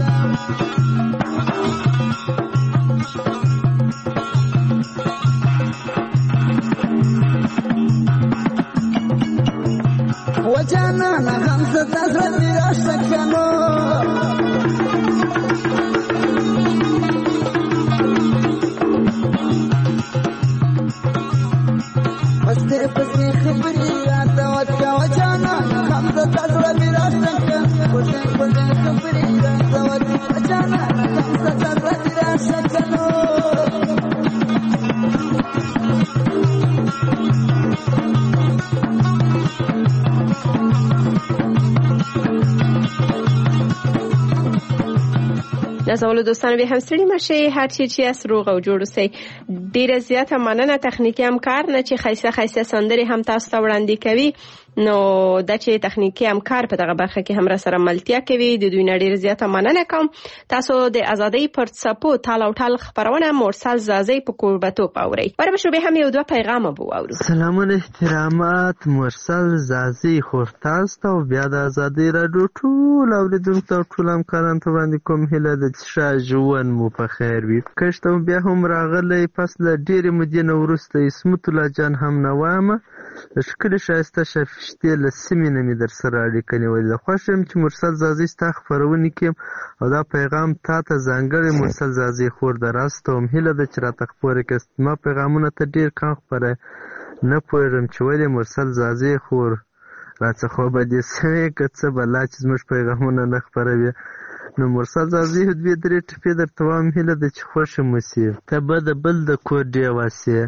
و جانانه غمزه د زړه مې راشته کنو پسې پسې خبرې راته وکړه و جانانه غمزه د زړه مې راشته کنو پسې پسې خبرې راته وکړه و جانانه غمزه د زړه مې راشته کنو نازولو دوستانو به هم ستړي مشي هر چی چې اس روغ او جوړ اوسئ. ډیره زیاته مننه تخنیکی همکار نه چې خیسه خیسه سندري هم تاسو ته وړاندې کوي. نو د چې تخنیکی همکار په دغه برخه کې هم را سره ملتیا کوي د دوی نه ډیره زیاته مننه کوم. تاسو د ازادۍ پر څپو تال او ټال خبرونه مرسل زازي په کوربتو پاوري بر بشو به هم یو دوه پیغام بو اورو. سلامونه احترامات مرسل زازي خورتاست او بیا د ازادۍ رادیو ټول اوریدونکو ته ټول همکارانو ته باندې کوم هله د شاجون مو په خیر وي. کښته بیا هم راغلی پس له ډېرې مودې نه وروسته اسمت الله جان هم نوامه ښکلې ښایسته شفشتې له سیمې نه مې در سره اړیکه نیولې ده. خوښ یم چې مرسل زازي ستا خپرونې کې او دا پیغام تا ته ځانګړی مرسل زازي خور د راست هم هیله ده چې راته خپاره کړې. ما پیغامونه ته ډېر کم خپره نه پوهېږم چې ولې مرسل زازي خور راڅخه وبدې سوې که څه بلا چې زموږ پیغامونه نه خپروي. نو مرسل زازي دوې درې ټپې درته وایم هیله ده چې خوښه مو سي. ته به د بل د کور ډېوه سې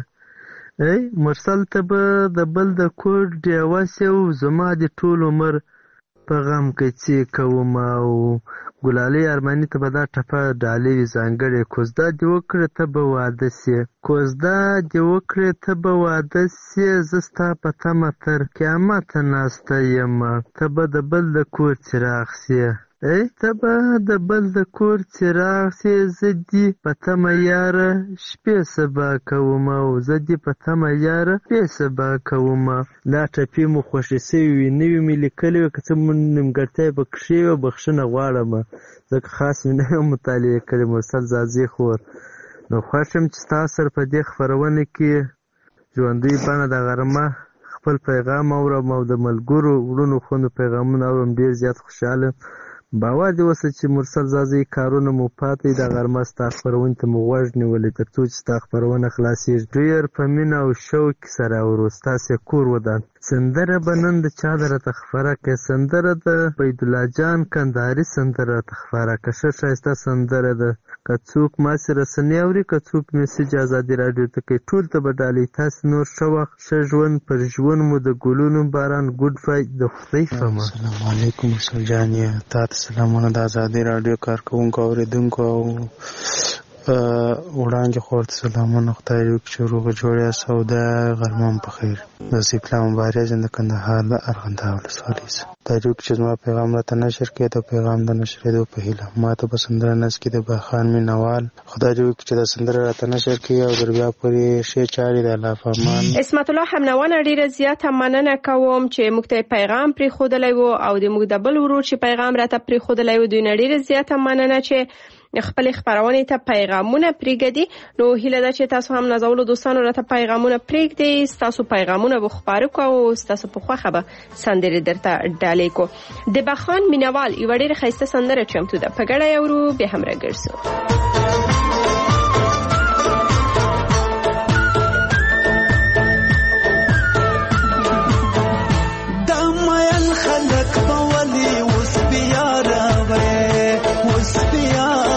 ای مرسل ته به د بل د کور ډېوه سې او زما د ټول عمر په غم کې څې کوم او ګلالۍ ارماني ته به دا ټپه ډالۍ وي ځانګړې. کوزده دې وکړې ته به واده سې کوزده دې وکړې ته به واده سې زه ستا په تمه تر قیامته ناسته یم ته به د بل د کور څراغ سې ای ته به د بل د کور څراغ سې زه دې په تمه یاره شپې سبا کوم او زه دې په تمه یاره شپې سبا کوم. دا ټپې مو خوښې سوي وي نوي مې لیکلې وي که څه مو نیمګړتیا یې پکښې وي بخښنه غواړم ځکه خاص مې نه یم مطالعه کړې مرسل زازي خور. نو خوښ یم چې ستا سره په دې خپرونه کې ژوندۍ بڼه د غرمه خپل پیغام اورم او د ملګرو وروڼو خویندو پیغامونه اورم. ډېر زیات خوشحاله باور دې وسه چې مرسل زازي کارونه مو پاتې د غرمه ستا خپرونې ته مو غوږ نیولی تر څو چې ستا خپرونه خلاصېږي. ډېر په مینه او شوق سره اورو. ستاسې کور ودان سندره به نن د چا د راته خپره کړې سندره د بيدالله جان کندهاري سندره راته خپره کړه. ښه ښایسته سندره ده. که څوک ماسې رسنۍ اوري که څوک میسج ازادي راډیو ته کوي ټول ته به ډالۍ. تاسې نور ښه وخت ښه ژوند پر ژوند مو د ګلونو باران ګوډ بای د خدای په امان. السلام علیکم مرسل جانې تا ته سلامونه د ازادي راډیو کارکوونکو اورېدونکو او وړاندې خور ته سلامونه. خدای دې وکړي چې روغ جوړ یاست او د غرمه هم په خیر. زه سیفلا مبارز یم د کندهار د ارغنداب ولسوالۍ څخه. خدای دې وکړي چې زما پیغام راته نشر کړي د پیغام د نشرېدو په هیله. ما ته په سندره نس کې د بخان مینوال خدای دې وکړي چې دا سندره راته نشر کړي او در بیا پورې ښې چارې د الله په امان. اسمت الله همنوانه ډېره زیاته مننه کوم چې موږ ته پیغام پرېښودلی و او د موږ د بل ورور چې پیغام راته پرېښودلی و دوی نه ډېره زیاته مننه چې خپل خبرونه ته پیغامونه پرېږدي. نو هیله ده چې تاسو هم نازولو دوستانو راته پیغامونه پرېږدي. تاسو پیغامونه به خبرو کوو تاسو په خوخه به سندرې درته ډالۍ کو. د بخان مینوال یو ډېر ښایسته سندره چمتو ده په ګډه یورو به هم راګرځو. دمایل خلق بولی وس بیاره وس بیاره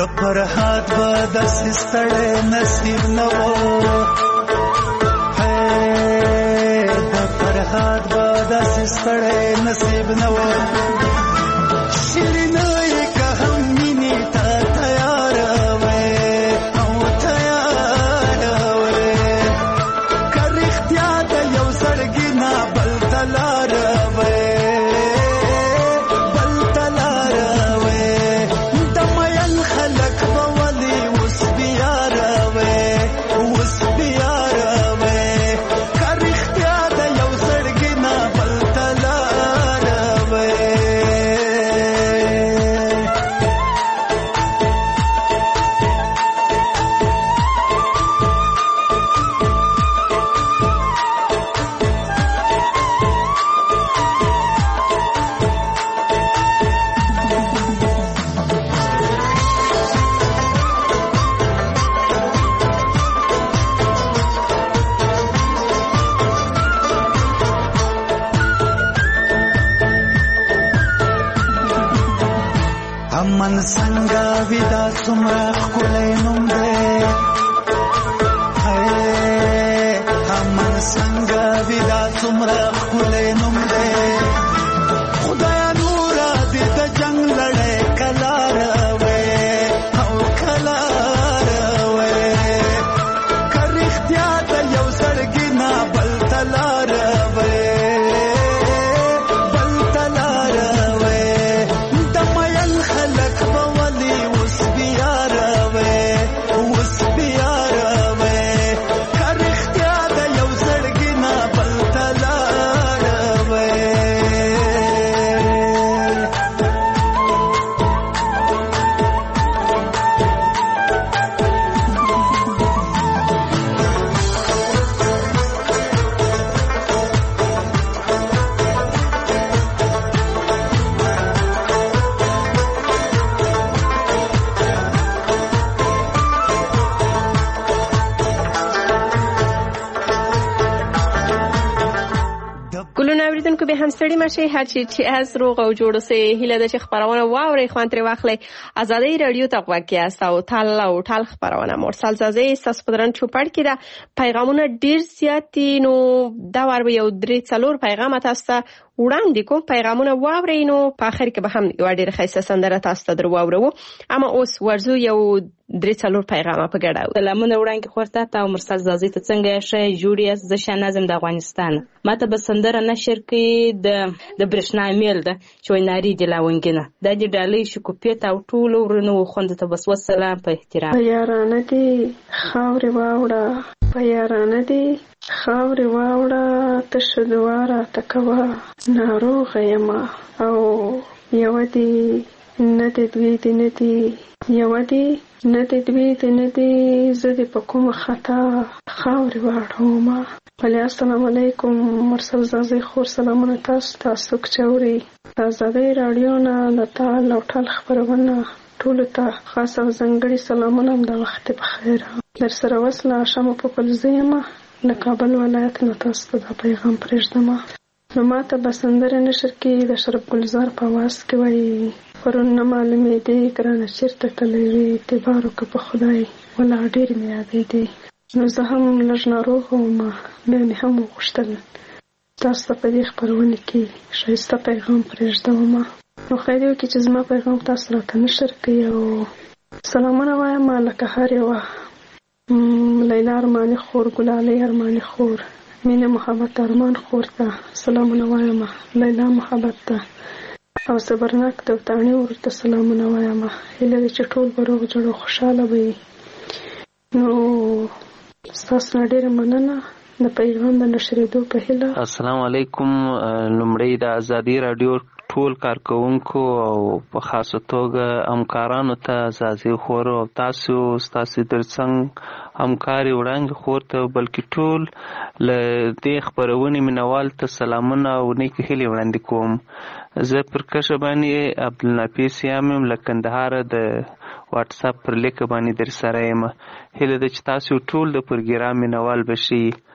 فرهاد به داسې ستړی نصیب نه و د فرهاد به داسې ستړی نصیب نه و شیرینه یې که هم مینې ته تیاره وې او تیاره وې که رښتیا د یو زړګي نه بل ته لاره وې من څنګه ودا څومره ښکلی نوم دی من څنګه ودا څومره ښکلی نوم دی خدایا نوره دې د جنګ لړۍ کله راوې او کله راوې که رښتیا د یو زړګي نه بل ته لاره وې به هم ستړي مشي هر چی چې از روغ او جوړ سه هله د خبرونه واوري خوان تر واخلې آزادۍ رادیو ته وګورئ او تل او تل خبرونه مرسل زازي ساس پدرن چوپړ کړه پیغامونه ډیر زیاتی نو دا ور یو درې څلور پیغام تاسو وړاندې کوم پیغامونه واوري نو په اخر کې به هم یو ډیر خیسه سندره تاسو درو واورو اما اوس ورزو یو درې څلور پیغام په ګډه سلامونه وړاندې خورته تا مرسل زازي ته څنګه شې جوړیاس د شنازم د افغانستان ماته به سندره نشر کې د د برښنا میل ده چې ناری دی لاونګنه د دې ډالۍ شکوپیت او ټول ورنو خوند ته بس والسلام په احترام یارانه دي خاورې واوړه په یارانه دي خاورې واوړه تشدواره تکوا ناروغه یم او یو دي نه دې دوی دې نه دي یو دي نه دې دوی دې نه دي زه دې په کومه خطا خاورې واړوم ولی السلام علیکم مرسل زازي خور سلامونه تاسو تاسو کچوري آزادۍ رادیو نه د تال او ټال خبرونه ټول ته خاص او ځنګړي سلامونه د وخت په خیر در سره وصله شمو په پلزیمه د کابل ولایت نه تاسو ته پیغام پرېږدم نو ماته بسندره نشر کې د شرف ګلزار په واس کې وایي پرون نه معلومې دی ګرانه چیرته تللی وي اعتبار وکړه په خدای ولا ډېر مې یادې دی نو زه هم لږ ناروغه وم بیا مې هم وغوښتل تاسو ته په دې خپرونه کې ښایسته پیغام پرېږدوم نو خیر یو کې چې زما پیغام تاسو راته نشر کوي او سلامونه وایم لکه هر یوه لیلا ارماني خور ګلالۍ ارماني خور مینه محبت ارمان خور ته سلامونه وایم لیلا محبت ته او صبرناک دوتانی ورته سلامونه وایم هیله چې ټول به روغ جوړ او خوشاله وي نو ستاسو نه ډېره مننه د پیغام د نشریدو په هیله السلام علیکم لومړی د آزادۍ رادیو ټول کارکونکو او په خاصه توګه همکارانو ته زازي خور او تاسو ستاسو ترڅنګ همکاري وړاندې خور ته بلکې ټول له دې خبرونې منوال ته سلامونه او نیک هیلې وړاندې کوم زه پر کښه باندې عبدالنافع سیام یم له کندهار د واتس اپ پر لیک باندې در سره یم هیله ده چې تاسو ټول د پروګرام منوال بشي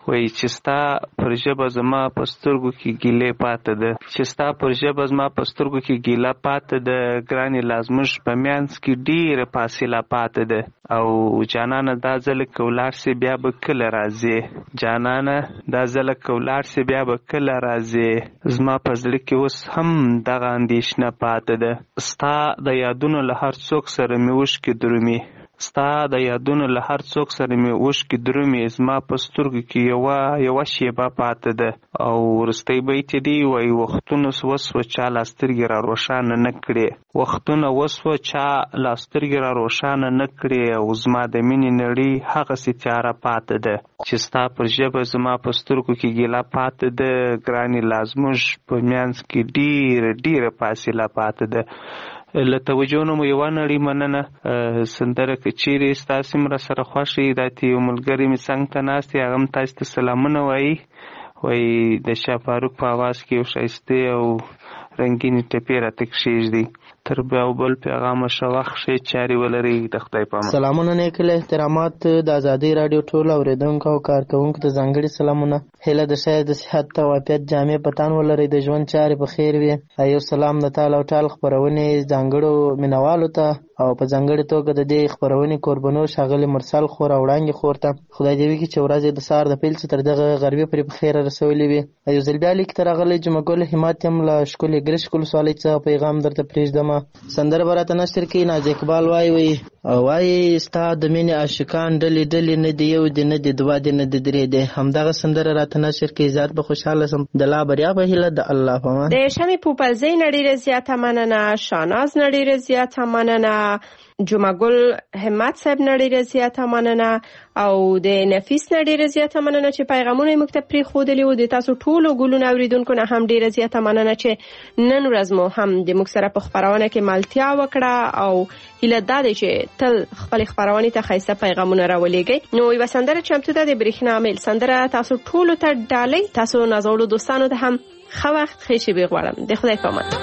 وایي چې ستا پر ژبه زما په سترګو کې ګیلې پاته ده چې ستا پر ژبه زما په سترګو کې ګیله پاته ده ګرانې لا زموږ په منځ کې ډېره فاصله پاته ده او جانانه دا ځله که ولاړ سې بیا به کله راځې جانانه دا ځله که ولاړ سې بیا به کله راځې زما په زړه کې اوس هم دغه اندېښنه پاته ده ستا د یادونو له هر څوک سره مې اوښکې درومي ستا د یادونو له هر څوک سره مې اوښکې درومي زما په سترګو کې یوه یوه شیبه پاته ده او وروستی بیت یې دی وایي وختونه وسوه چا لا سترګې را روښانه نه کړې وختونه وسوه چا لا سترګې را روښانه نه کړې او زما د مینې نړۍ هغسې تیاره پاته ده چې ستا پر ژبه زما په سترګو کې ګیله پاته ده ګرانې لا زموږ په منځ کې ډېره ډېره فاصله پاته ده له توجه نه مو یوه نړۍ مننه سندره که چیرې ستاسې هم راسره خوښ وي دا ته یو ملګری مې څنګ ته ناست دی هغه هم تاسې ته سلامونه وایي وایي د شاه فاروق په اواز کې یو ښایستې او رنګینې ټپې راته کښېږدي تر بیا او بل پیغامه ښه وخت ښې چارې ولرئ د خدای په امان سلامونه نیکل احترامات د ازادۍ راډیو ټولو اورېدونکو او کارکوونکو ته ځانګړي سلامونه هیله د شاید د صحت او عافیت جامې په تن ولرئ د ژوند چارې په خیر وي یو سلام د تال او ټال خپرونې ځانګړو مینوالو ته او په ځانګړې توګه د دې خپرونې کوربنو ښاغلي مرسل خور او وړانګې خور ته خدای دې وکړي چې ورځ یې د سهار د پیل څخه تر دغه غربي پورې په خیره رسولې وي یو ځل بیا لیک ته راغلی جمعه ګل همت یم له ښکلې ګرشک ولسوالۍ څخه پیغام درته پرېږدمه سندره به راته نشر کوي ناز اقبال وایي وایي وایي ستا د مینې عاشقان ډلې ډلې نه دي یو دي نه دي دوه دي نه دي درې دي همدغه سندره راته نشر کوي زیات به خوشحاله شم د لا بریا په هیله د الله په امان د شمې پوپلزۍ نه ډېره زیاته مننه شاناز نه ډېره زیاته مننه جمعه ګل همت صاحب نه ډېره زیاته مننه او د نفیس نه ډېره زیاته مننه چې پیغامونه یې موږ ته پرېښودلي وو د تاسو ټولو ګلونه اورېدونکو نه هم ډېره زیاته مننه چې نن ورځ مو هم د موږ سره په خپرونه کې ملتیا وکړه او هیله دا دی چې تل خپلې خپرونې ته ښایسته پیغامونه راولېږئ نو یوه سندره چمتو ده د برېښنا میل سندره تاسو ټولو ته ډالۍ تاسو نازولو دوستانو ته هم ښه وخت ښې شېبې غواړم د خدای په امان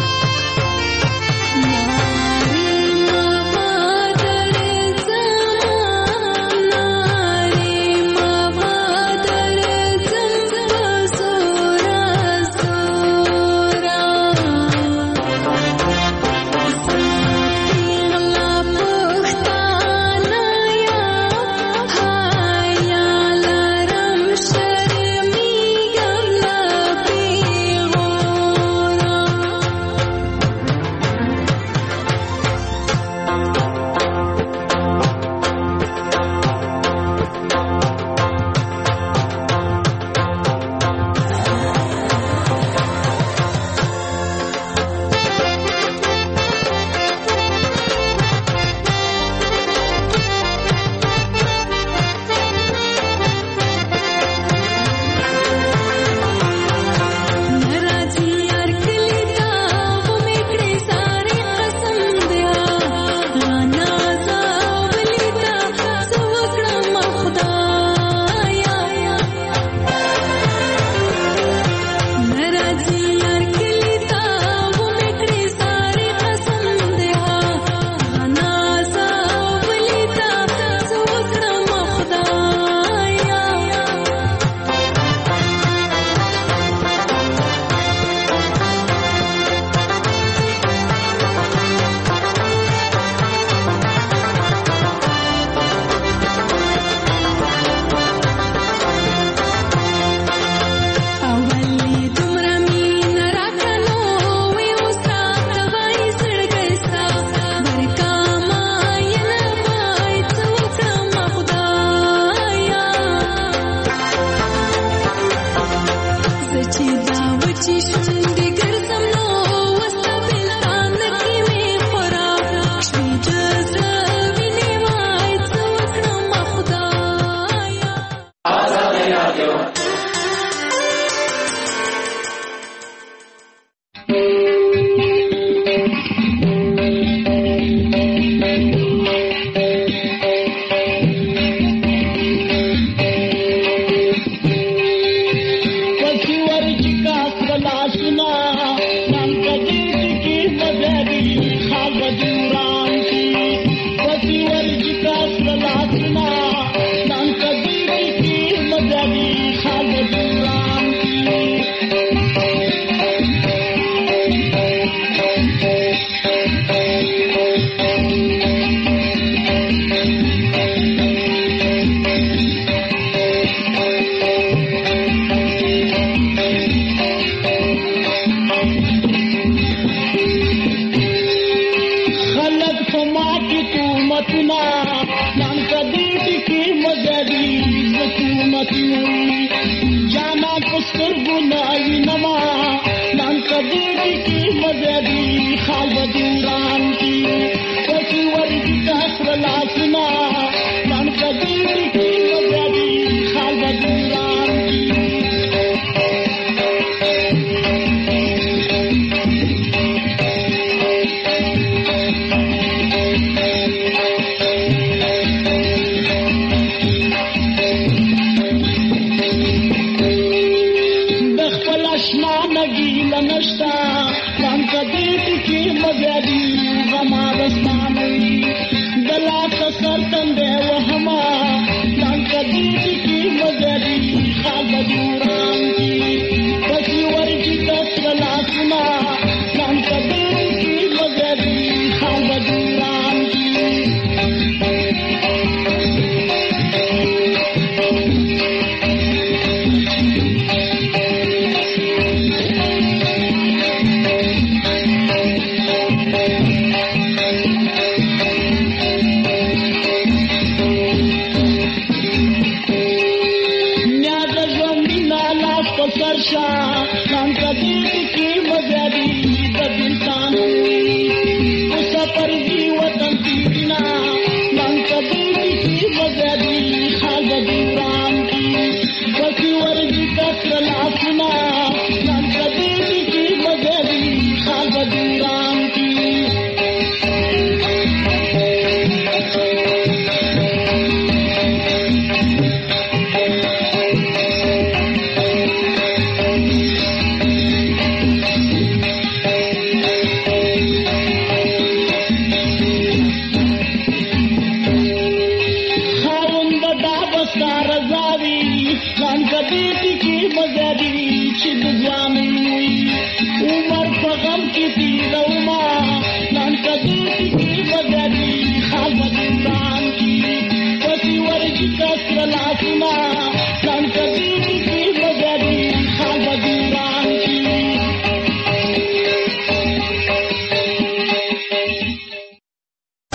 Thank you. ورځ په ما کې تومتونه نن کدي ټکي مزدي زکومتونه جانا پستر ګنا وینما نن کدي ټکي مزدي خال بدوران کی پټي ورګي کثر لاسنا نن کدي ټکي مزدي خال بدوران کی نشتا ران کدی ټکی مزدی غما دستانه دلا سر تندې وهما